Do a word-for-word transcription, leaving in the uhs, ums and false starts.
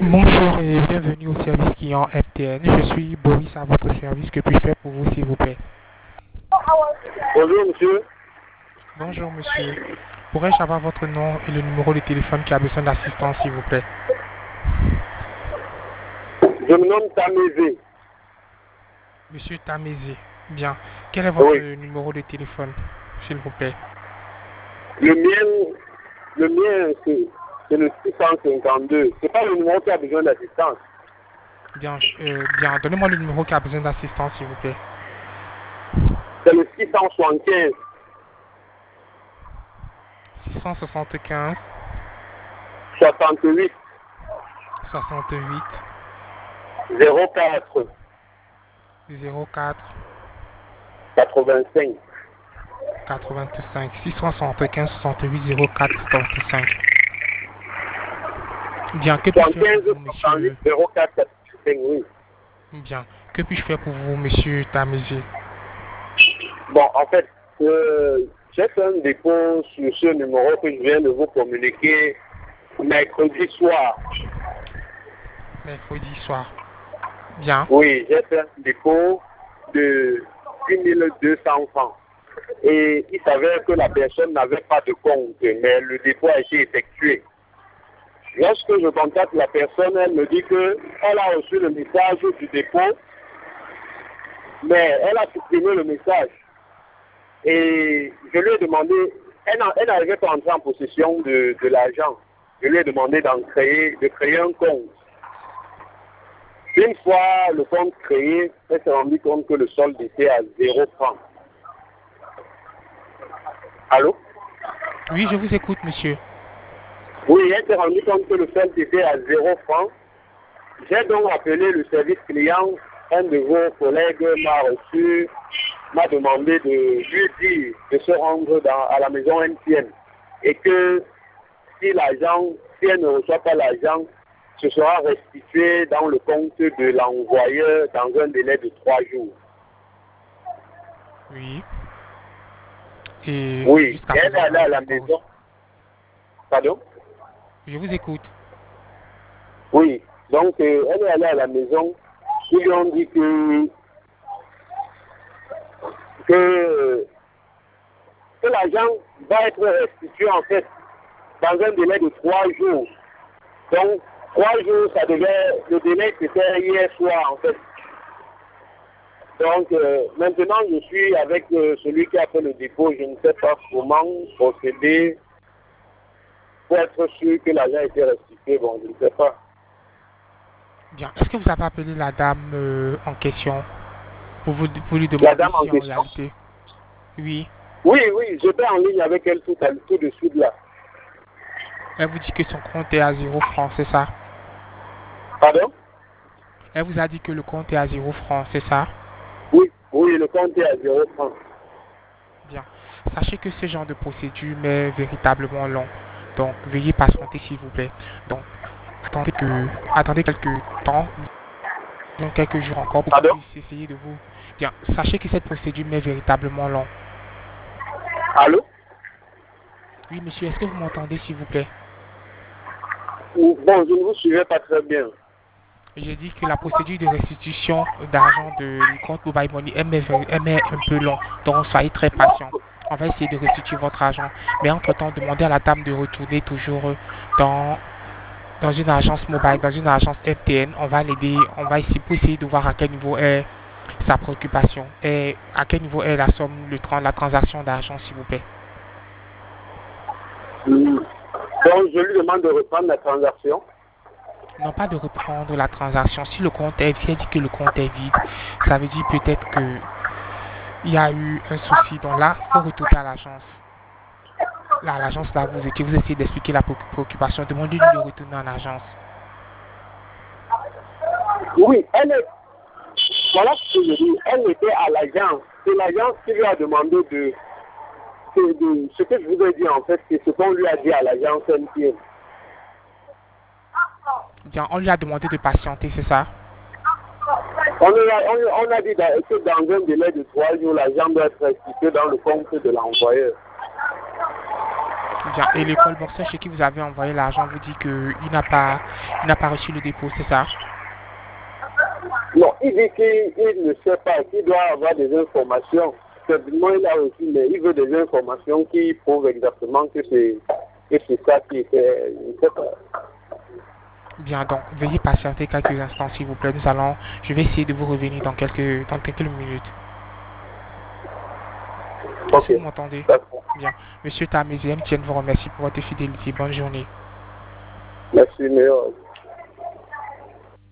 Bonjour et bienvenue au service client F T N. Je suis Boris à votre service. Que puis-je faire pour vous, s'il vous plaît? Bonjour monsieur, Bonjour, monsieur. Pourrais-je avoir votre nom et le numéro de téléphone qui a besoin d'assistance, s'il vous plaît? je me nomme Tamézé. Monsieur Tamézé. Bien. Quel est votre Oui, numéro de téléphone, s'il vous plaît? le mien, le mien c'est c'est le six cent cinquante-deux. C'est pas le numéro qui a besoin d'assistance. Bien, je- euh, bien. Donnez-moi le numéro qui a besoin d'assistance, s'il vous plaît. C'est le six cent soixante-quinze, six cent soixante-quinze, soixante-huit, soixante-huit, zéro quatre, zéro quatre, quatre-vingt-cinq. quatre-vingt-cinq. six cent soixante-quinze, soixante-huit, zéro quatre, quatre-vingt-cinq. Bien. Que puis-je faire pour soixante-quinze, vous, soixante-huit, monsieur? zéro quatre, quatre-vingt-cinq, oui. Bien. Que puis-je faire pour vous, monsieur Tamézé? Bon, en fait, euh, j'ai fait un dépôt sur ce numéro que je viens de vous communiquer mercredi soir. Mercredi soir. Bien. Oui, j'ai fait un dépôt de six mille deux cents francs. Et il s'avère que la personne n'avait pas de compte, mais le dépôt a été effectué. Lorsque je contacte la personne, elle me dit qu'elle a reçu le message du dépôt, mais elle a supprimé le message. Et je lui ai demandé, elle n'a- elle n'arrivait pas à entrer en possession de, de l'argent. Je lui ai demandé d'en créer, de créer un compte. Une fois le compte créé, elle s'est rendue compte que le solde était à zéro franc. Allô? Oui, je vous écoute, monsieur. Oui, elle s'est rendue compte que le solde était à zéro franc. J'ai donc appelé le service client. Un de vos collègues m'a reçu, m'a demandé de lui dire de se rendre dans, à la maison N T N et que si l'argent, si elle ne reçoit pas l'argent, ce sera restitué dans le compte de l'envoyeur dans un délai de trois jours. Oui. Et Oui, jusqu'à elle est présent, vous allée n'avez à pas la encore reçu. maison. Pardon? Je vous écoute. Oui, donc euh, elle est allée à la maison. Ils lui ont dit que, que, que l'argent va être restitué en fait dans un délai de trois jours. Donc, trois jours, ça devait, le délai c'était hier soir en fait. Donc, euh, maintenant, je suis avec euh, celui qui a fait le dépôt. Je ne sais pas comment procéder pour être sûr que l'argent a été restitué. Bon, je ne sais pas. Bien. Est-ce que vous avez appelé la dame euh, en question pour, vous, pour lui La demander dame en si en question. réalité... Oui. Oui, oui, j'étais en ligne avec elle tout, à, tout de suite là. Elle vous dit que son compte est à zéro franc, c'est ça? Pardon? Elle vous a dit que le compte est à zéro franc, c'est ça? Oui, oui, le compte est à zéro franc. Bien. Sachez que ce genre de procédure est véritablement long. Donc, veuillez patienter, s'il vous plaît. Donc, attendez que, attendez quelques temps, disons quelques jours encore pour qu'on Pardon? puisse essayer de vous... Bien. Sachez que cette procédure est véritablement long. Allô? Oui, monsieur, est-ce que vous m'entendez, s'il vous plaît? Ou- Bon, je ne vous suivais pas très bien. J'ai dit que la procédure de restitution d'argent de- du compte Mobile Money elle met, elle met un peu long. Donc, soyez très patient. On va essayer de restituer votre argent. Mais entre-temps, demandez à la dame de retourner toujours euh, dans, dans une agence mobile, dans une agence F T N. On va l'aider, on va essayer pour essayer de voir à quel niveau est sa préoccupation et à quel niveau est la somme, le, tran- la transaction d'argent, s'il vous plaît. Mm. Donc, je lui demande de reprendre la transaction. Non pas de reprendre la transaction. Si le compte est, si elle dit que le compte est vide, ça veut dire peut-être que il y a eu un souci. Donc là, il faut retourner à l'agence. Là, à l'agence, là, vous étiez, vous essayez d'expliquer la préoccupation. Demandez-lui de retourner en agence. Oui, elle est, voilà ce que je dis, elle était à l'agence. C'est l'agence qui lui a demandé de, de, de- ce que je vous ai dit en fait, c'est ce qu'on lui a dit à l'agence N T N. Bien, on lui a demandé de patienter, c'est ça? On lui a, on, lui- on a dit dans- que dans un délai de trois jours, l'argent doit être restitué dans le compte de l'envoyeur. Bien. Et l'école boxeur chez qui vous avez envoyé l'argent vous dit qu'il n'a pas, il n'a pas reçu le dépôt, c'est ça? Non, il dit qu'il ne sait pas, qu'il doit avoir des informations. Certainement, il a reçu, mais il veut des informations qui prouvent exactement que c'est que c'est ça qui était. Je ne sais pas. Bien, donc veuillez patienter quelques instants s'il vous plaît. Nous allons, je vais essayer de vous revenir dans quelques, dans quelques minutes. Est-ce Ok. que vous m'entendez? D'accord. Bien. Monsieur Tamézième, tiens, vous remercie pour votre fidélité. Bonne journée. Merci, meilleur.